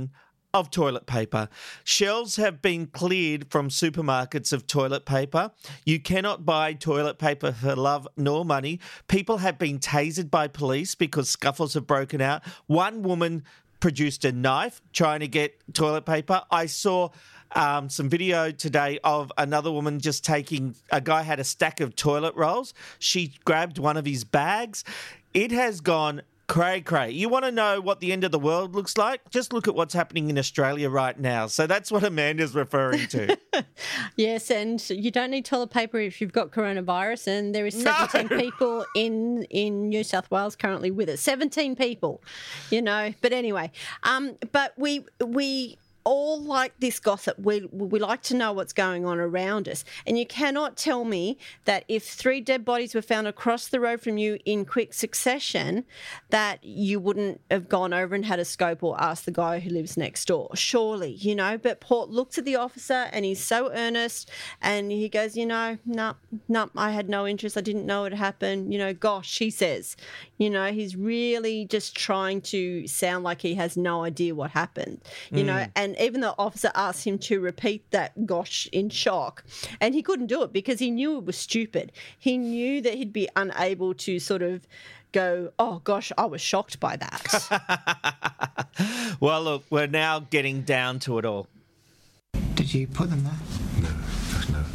of toilet paper. Shelves have been cleared from supermarkets of toilet paper. You cannot buy toilet paper for love nor money. People have been tasered by police because scuffles have broken out. One woman produced a knife trying to get toilet paper. I saw um, some video today of another woman just taking, a guy had a stack of toilet rolls. She grabbed one of his bags. It has gone cray cray. You want to know what the end of the world looks like? Just look at what's happening in Australia right now. So that's what Amanda's referring to. Yes, and you don't need toilet paper if you've got coronavirus, and there is seventeen No! people in in New South Wales currently with it. seventeen people, you know. But anyway, um, but we we. all like this gossip. We we like to know what's going on around us. And you cannot tell me that if three dead bodies were found across the road from you in quick succession, that you wouldn't have gone over and had a scope or asked the guy who lives next door. Surely, you know. But Port looks at the officer and he's so earnest and he goes, you know, no, no, I had no interest. I didn't know it happened. You know, gosh, he says. You know, he's really just trying to sound like he has no idea what happened. You mm. know, and even the officer asked him to repeat that gosh in shock, and he couldn't do it because he knew it was stupid. He knew that he'd be unable to sort of go, oh gosh, I was shocked by that. Well, look, we're now getting down to it all. Did you put them there? No, that's no.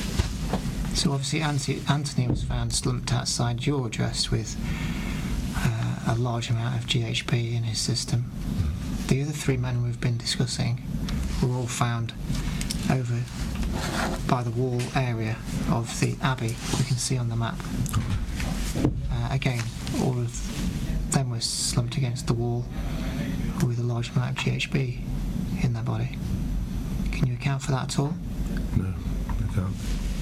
So obviously Anthony was found slumped outside your address with uh, a large amount of G H B in his system. The other three men we've been discussing were all found over by the wall area of the Abbey, we can see on the map. Uh, again, all of them were slumped against the wall with a large amount of G H B in their body. Can you account for that at all? No, I can't.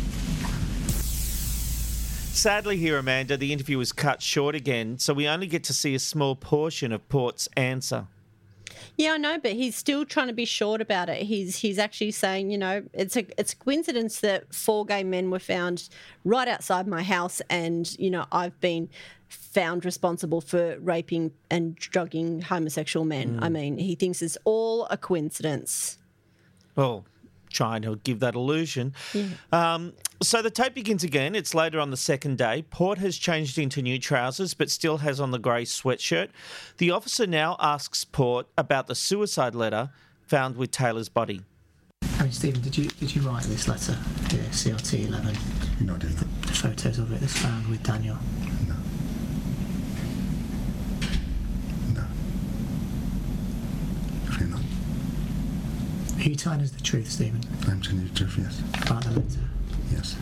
Sadly here, Amanda, the interview was cut short again, so we only get to see a small portion of Port's answer. Yeah, I know, but he's still trying to be short about it. He's he's actually saying, you know, it's a it's a coincidence that four gay men were found right outside my house, and you know, I've been found responsible for raping and drugging homosexual men. Mm. I mean, he thinks it's all a coincidence. Well, trying to give that illusion. Yeah. Um, so the tape begins again. It's later on the second day. Port has changed into new trousers but still has on the grey sweatshirt. The officer now asks Port about the suicide letter found with Taylor's body. I mean, Stephen, did you did you write this letter here, C R T eleven? No, I didn't. The, the photos of it that's found with Daniel? No. No. Definitely not. Are you telling us the truth, Stephen? I'm telling you the truth, yes. About the letter? Yes.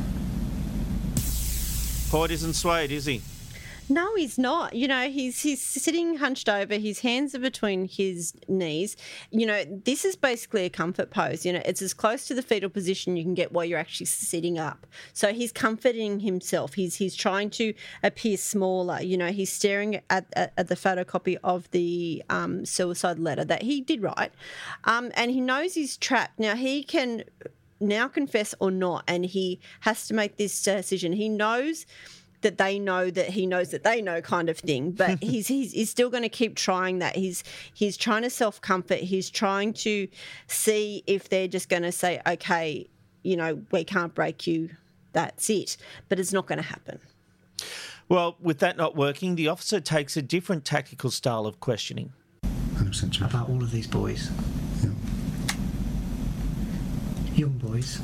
Port isn't swayed, is he? No, he's not. You know, he's he's sitting hunched over. His hands are between his knees. You know, this is basically a comfort pose. You know, it's as close to the fetal position you can get while you're actually sitting up. So he's comforting himself. He's he's trying to appear smaller. You know, he's staring at at, at the photocopy of the um, suicide letter that he did write, um, and he knows he's trapped. Now he can now confess or not, and he has to make this decision. He knows that they know that he knows that they know, kind of thing. But he's, he's he's still going to keep trying that. He's he's trying to self-comfort. He's trying to see if they're just going to say, okay, you know, we can't break you, that's it. But it's not going to happen. Well, with that not working, the officer takes a different tactical style of questioning. one hundred percent true. About all of these boys. Yeah. Young boys.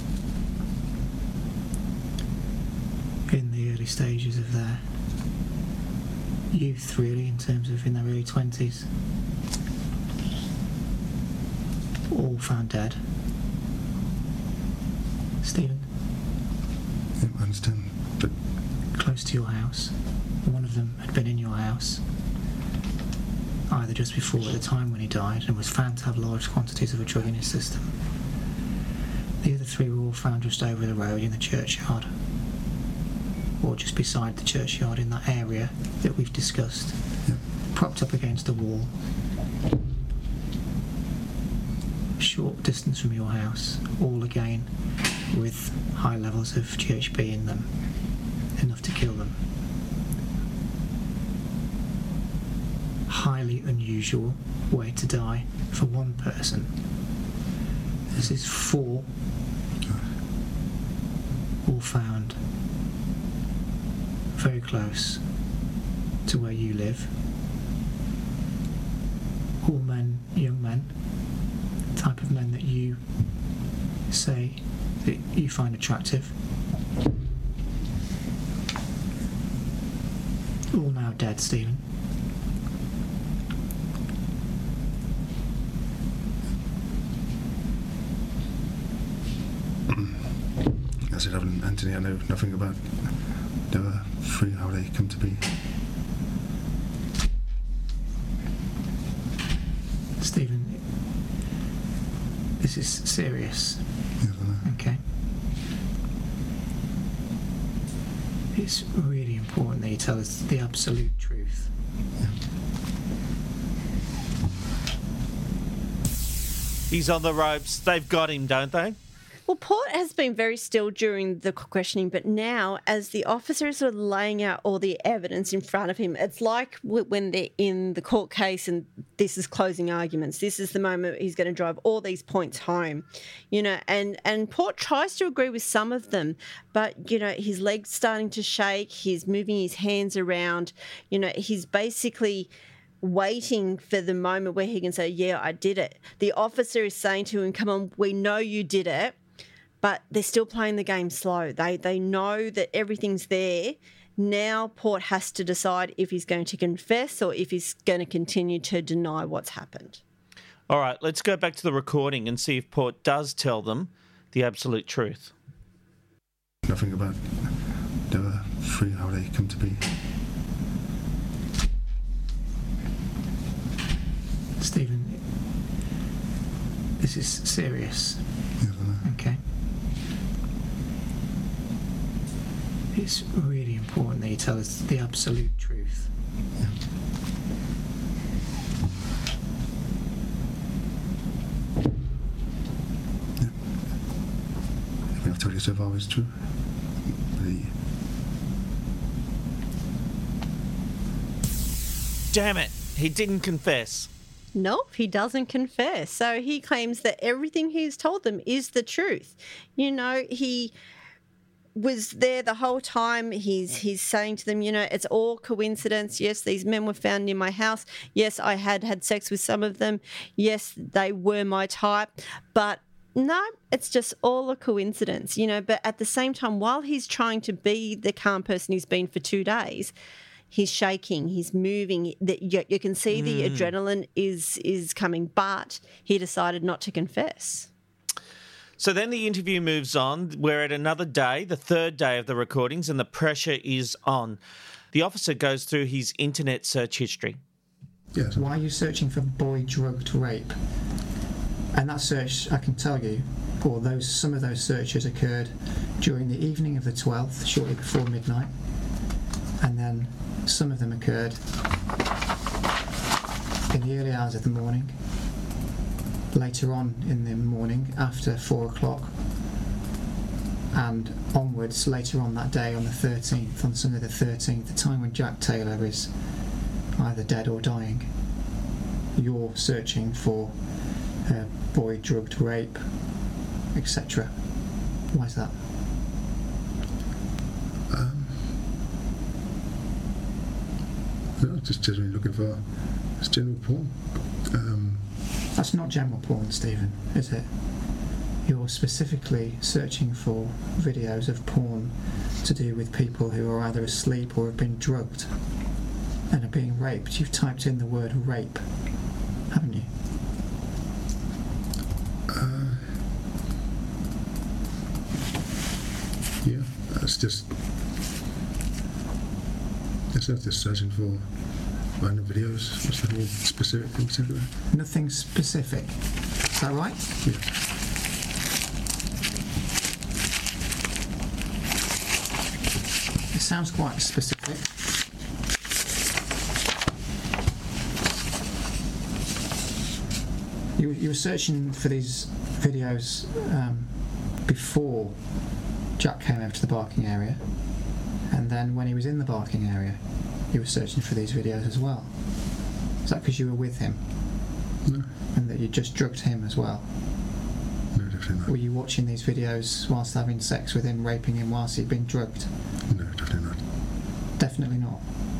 In the early stages of their youth, really, in terms of in their early twenties. All found dead. Stephen? Yeah, I understand, but... Close to your house. One of them had been in your house, either just before at the time when he died, and was found to have large quantities of a drug in his system. The other three were all found just over the road in the churchyard, or just beside the churchyard in that area that we've discussed, yeah. Propped up against a wall, short distance from your house, all again with high levels of G H B in them, enough to kill them. highly unusual way to die for one person. This is four, all found very close to where you live. All men, young men, type of men that you say that you find attractive. All now dead, Stephen. I said, Anthony, I know nothing about the other three, how they come to be. Stephen, this is serious. Yes, I know. Okay. It's really important that you tell us the absolute truth. Yeah. He's on the ropes. They've got him, don't they? Well, Port has been very still during the questioning, but now, as the officers are laying out all the evidence in front of him, it's like when they're in the court case and this is closing arguments. This is the moment he's going to drive all these points home, you know, and, and Port tries to agree with some of them, but, you know, his leg's starting to shake, he's moving his hands around, you know, he's basically waiting for the moment where he can say, yeah, I did it. The officer is saying to him, come on, we know you did it. But they're still playing the game slow. They they know that everything's there. Now Port has to decide if he's going to confess or if he's going to continue to deny what's happened. All right, let's go back to the recording and see if Port does tell them the absolute truth. Nothing about the other three, how they come to be. Stephen, this is serious. Yes, I know. Okay. It's really important that you tell us the absolute truth. Yeah. Yeah. Everything I've told you so far is true. The... Damn it, he didn't confess. Nope, he doesn't confess. So he claims that everything he's told them is the truth. You know, he was there the whole time. He's he's saying to them, you know, it's all coincidence. Yes, these men were found in my house. Yes, I had had sex with some of them. Yes, they were my type. But no, it's just all a coincidence, you know. But at the same time, while he's trying to be the calm person he's been for two days, he's shaking, he's moving. You can see the mm. adrenaline is is coming, but he decided not to confess. So then the interview moves on. We're at another day, the third day of the recordings, and the pressure is on. The officer goes through his internet search history. Yes. Why are you searching for boy drugged rape? And that search, I can tell you, or those some of those searches occurred during the evening of the twelfth, shortly before midnight, and then some of them occurred in the early hours of the morning, later on in the morning after four o'clock, and onwards later on that day on the thirteenth, on Sunday the thirteenth, the time when Jack Taylor is either dead or dying. You're searching for uh, boy drugged rape, et cetera. Why is that? Um, no, just generally looking for just general porn. Um, That's not general porn, Stephen, is it? You're specifically searching for videos of porn to do with people who are either asleep or have been drugged and are being raped. You've typed in the word rape, haven't you? Uh, yeah, that's just... That's not just searching for random videos. What's nothing specific in particular? Nothing specific. Is that right? Yeah. It sounds quite specific. You, you were searching for these videos um, before Jack came over to the barking area, and then when he was in the barking area, you were searching for these videos as well. Is that because you were with him? No. And that you just drugged him as well? No, definitely not. Were you watching these videos whilst having sex with him, raping him whilst he'd been drugged? No, definitely not. Definitely not.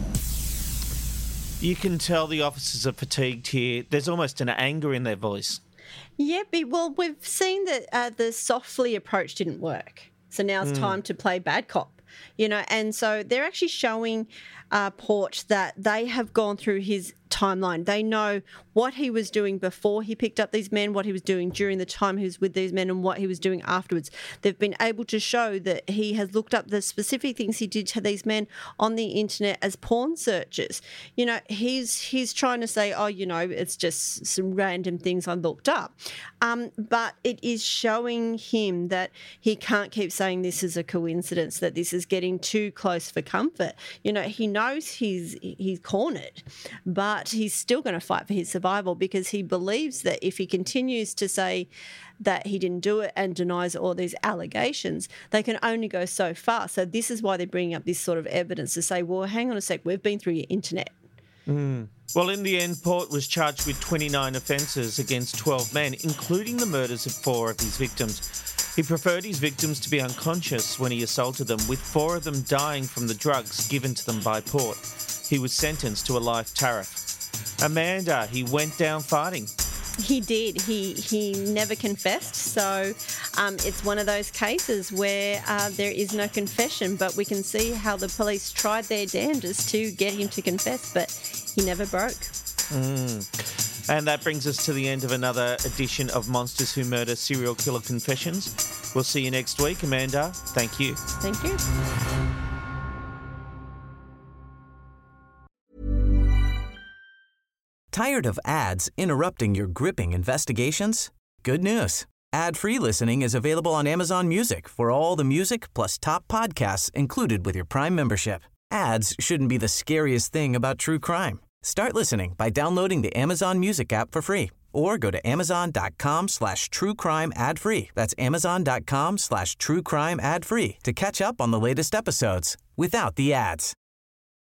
You can tell the officers are fatigued here. There's almost an anger in their voice. Yeah, but, well, we've seen that uh, the softly approach didn't work. So now it's Mm. time to play bad cop, you know. And so they're actually showing uh, Port that they have gone through his timeline. They know what he was doing before he picked up these men, what he was doing during the time he was with these men, and what he was doing afterwards. They've been able to show that he has looked up the specific things he did to these men on the internet as porn searches. You know, he's he's trying to say, oh, you know, it's just some random things I looked up. Um, but it is showing him that he can't keep saying this is a coincidence, that this is getting too close for comfort. You know, he knows he's he's cornered, but he's still going to fight for his survival, because he believes that if he continues to say that he didn't do it and denies all these allegations, they can only go so far. So this is why they're bringing up this sort of evidence to say, well, hang on a sec, we've been through your internet. Mm. Well, in the end, Port was charged with twenty-nine offences against twelve men, including the murders of four of his victims. He preferred his victims to be unconscious when he assaulted them, with four of them dying from the drugs given to them by Port. He was sentenced to a life tariff. Amanda, he went down fighting. He did. He he never confessed. So um, it's one of those cases where uh, there is no confession, but we can see how the police tried their damnedest to get him to confess, but he never broke. Mm. And that brings us to the end of another edition of Monsters Who Murder Serial Killer Confessions. We'll see you next week. Amanda, thank you. Thank you. Tired of ads interrupting your gripping investigations? Good news. Ad-free listening is available on Amazon Music for all the music plus top podcasts included with your Prime membership. Ads shouldn't be the scariest thing about true crime. Start listening by downloading the Amazon Music app for free or go to amazon.com slash true crime ad free. That's amazon.com slash true crime ad free to catch up on the latest episodes without the ads.